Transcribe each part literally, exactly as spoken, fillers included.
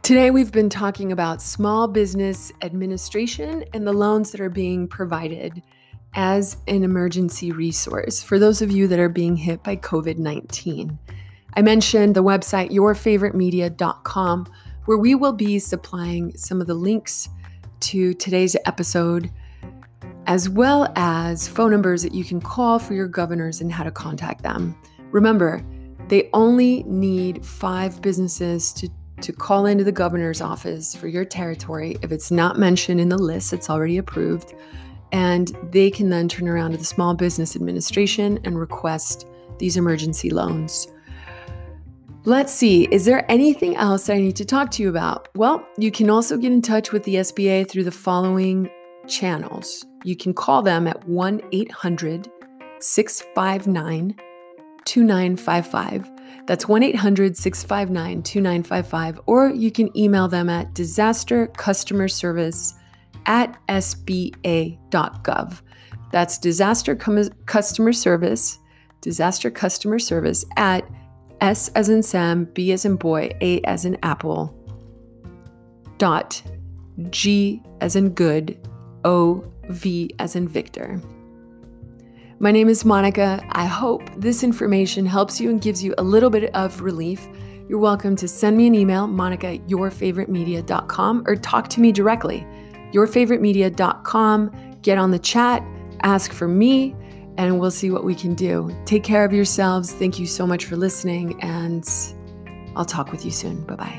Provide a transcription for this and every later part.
Today, we've been talking about small business administration and the loans that are being provided as an emergency resource for those of you that are being hit by COVID nineteen. I mentioned the website your favorite media dot com, where we will be supplying some of the links to today's episode, as well as phone numbers that you can call for your governors and how to contact them. Remember, they only need five businesses to to call into the governor's office for your territory if it's not mentioned in the list that's already approved, and they can then turn around to the Small Business Administration and request these emergency loans. Let's see, is there anything else I need to talk to you about? Well, you can also get in touch with the S B A through the following channels. You can call them at one eight hundred six five nine two nine five five. That's one eight hundred six five nine two nine five five, or you can email them at disaster customer service at s b a dot gov. That's disaster com- customer service, disaster customer service at S as in Sam, B as in boy, A as in apple, dot G as in good, O V as in Victor. My name is Monica. I hope this information helps you and gives you a little bit of relief. You're welcome to send me an email, monica at your favorite media dot com, or talk to me directly, your favorite media dot com. Get on the chat, ask for me, and we'll see what we can do. Take care of yourselves. Thank you so much for listening, and I'll talk with you soon. Bye-bye.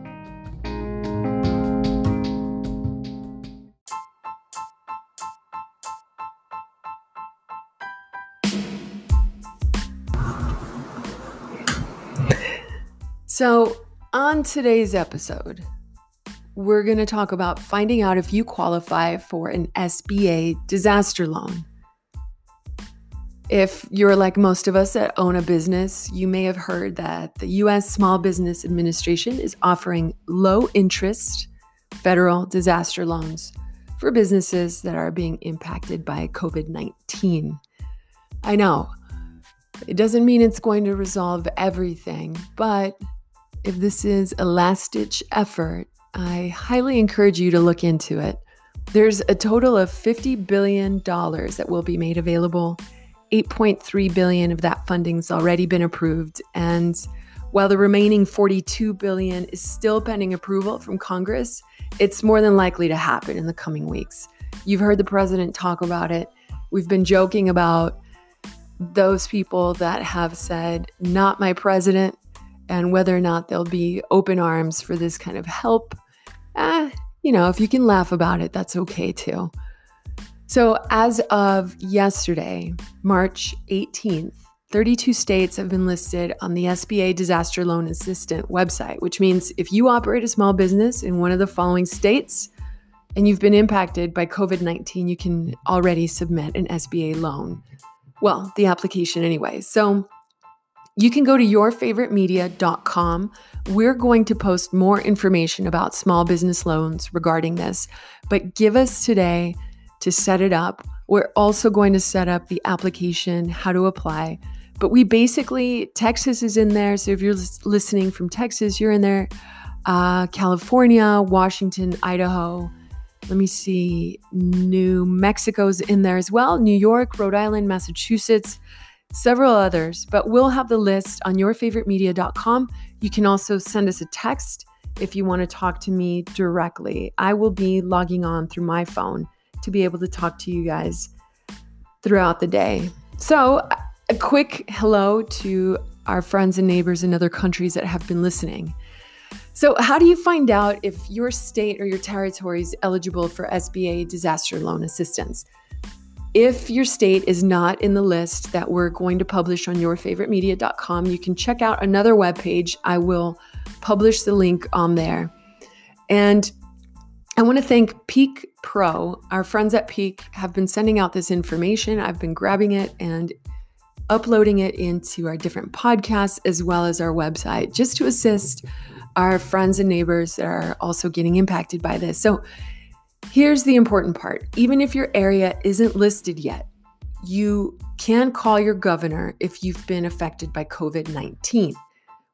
So, on today's episode, we're going to talk about finding out if you qualify for an S B A disaster loan. If you're like most of us that own a business, you may have heard that the U S Small Business Administration is offering low-interest federal disaster loans for businesses that are being impacted by COVID nineteen. I know, it doesn't mean it's going to resolve everything, but if this is a last-ditch effort, I highly encourage you to look into it. There's a total of fifty billion dollars that will be made available. eight point three billion dollars of that funding's already been approved. And while the remaining forty-two billion dollars is still pending approval from Congress, it's more than likely to happen in the coming weeks. You've heard the president talk about it. We've been joking about those people that have said, "Not my president," and whether or not there'll be open arms for this kind of help. Eh, you know, if you can laugh about it, that's okay too. So as of yesterday, March eighteenth, thirty-two states have been listed on the S B A Disaster Loan Assistant website, which means if you operate a small business in one of the following states and you've been impacted by COVID nineteen, you can already submit an S B A loan. Well, the application anyway. So you can go to your favorite media dot com. We're going to post more information about small business loans regarding this, but give us today to set it up. We're also going to set up the application, how to apply. But we basically, Texas is in there. So if you're listening from Texas, you're in there. Uh, California, Washington, Idaho. Let me see. New Mexico's in there as well. New York, Rhode Island, Massachusetts, several others. But we'll have the list on your favorite media dot com. You can also send us a text if you want to talk to me directly. I will be logging on through my phone to be able to talk to you guys throughout the day. So a quick hello to our friends and neighbors in other countries that have been listening. So how do you find out if your state or your territory is eligible for S B A disaster loan assistance? If your state is not in the list that we're going to publish on your favorite media dot com, you can check out another webpage. I will publish the link on there. And I want to thank Peak Pro. Our friends at Peak have been sending out this information. I've been grabbing it and uploading it into our different podcasts as well as our website, just to assist our friends and neighbors that are also getting impacted by this. So here's the important part. Even if your area isn't listed yet, you can call your governor if you've been affected by COVID nineteen.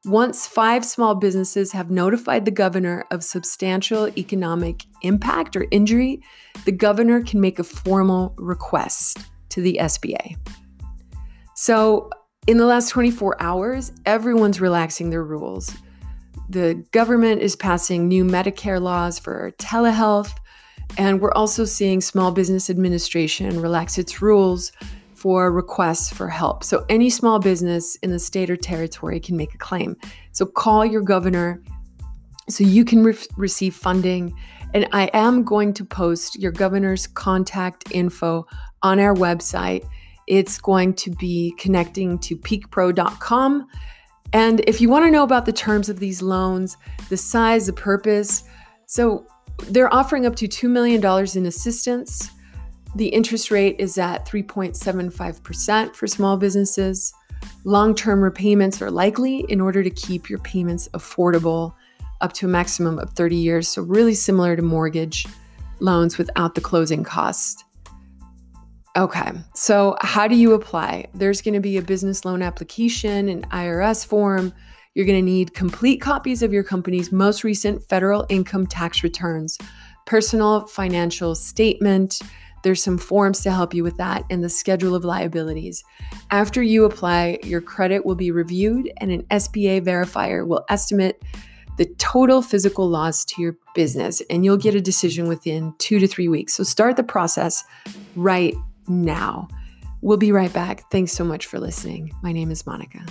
Once five small businesses have notified the governor of substantial economic impact or injury, the governor can make a formal request to the S B A. So in the last twenty-four hours, everyone's relaxing their rules. The government is passing new Medicare laws for telehealth, and we're also seeing Small Business Administration relax its rules for requests for help. So any small business in the state or territory can make a claim. So call your governor so you can re- receive funding. And I am going to post your governor's contact info on our website. It's going to be connecting to peak pro dot com. And if you want to know about the terms of these loans, the size, the purpose, so they're offering up to two million dollars in assistance. The interest rate is at three point seven five percent for small businesses. Long-term repayments are likely in order to keep your payments affordable up to a maximum of thirty years. So really similar to mortgage loans without the closing cost. Okay, so how do you apply? There's going to be a business loan application, an I R S form. You're going to need complete copies of your company's most recent federal income tax returns, personal financial statement. There's some forms to help you with that, and the schedule of liabilities. After you apply, your credit will be reviewed and an S B A verifier will estimate the total physical loss to your business, and you'll get a decision within two to three weeks. So start the process right now. We'll be right back. Thanks so much for listening. My name is Monica.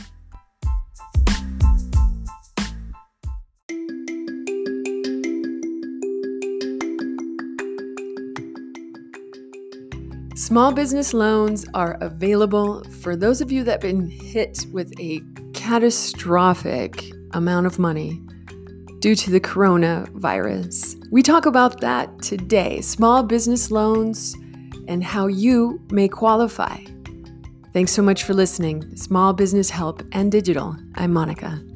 Small business loans are available for those of you that have been hit with a catastrophic amount of money due to the coronavirus. We talk about that today, small business loans and how you may qualify. Thanks so much for listening. Small Business Help and Digital. I'm Monica.